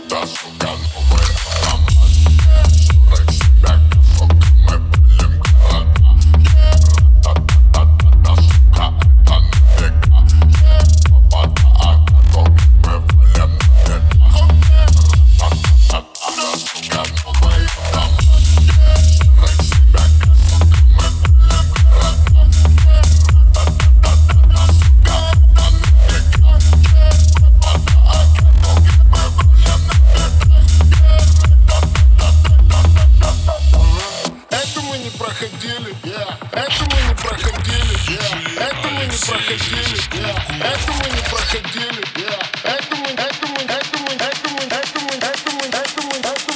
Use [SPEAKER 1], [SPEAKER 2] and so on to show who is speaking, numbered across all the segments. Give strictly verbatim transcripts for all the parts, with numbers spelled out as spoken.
[SPEAKER 1] проходили, это мы не проходили, это мы не проходили, это мы не проходили, это мы, это мы, это мы, это мы, это мы, это мы, это мы, это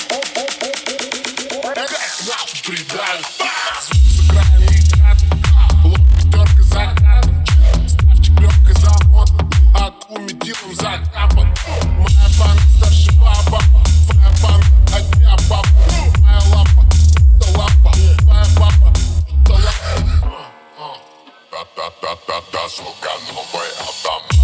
[SPEAKER 1] мы, это нахуй предали. Звук с экрана не играет, лоб пятерка закатом, ставь четверкой завод, а кумитилом закапан. Моя банка старше папа, твоя банка одня папа, моя лампа, это лампа, твоя папа, это лампа. Да-да-да-да-да, сука, новый автомат.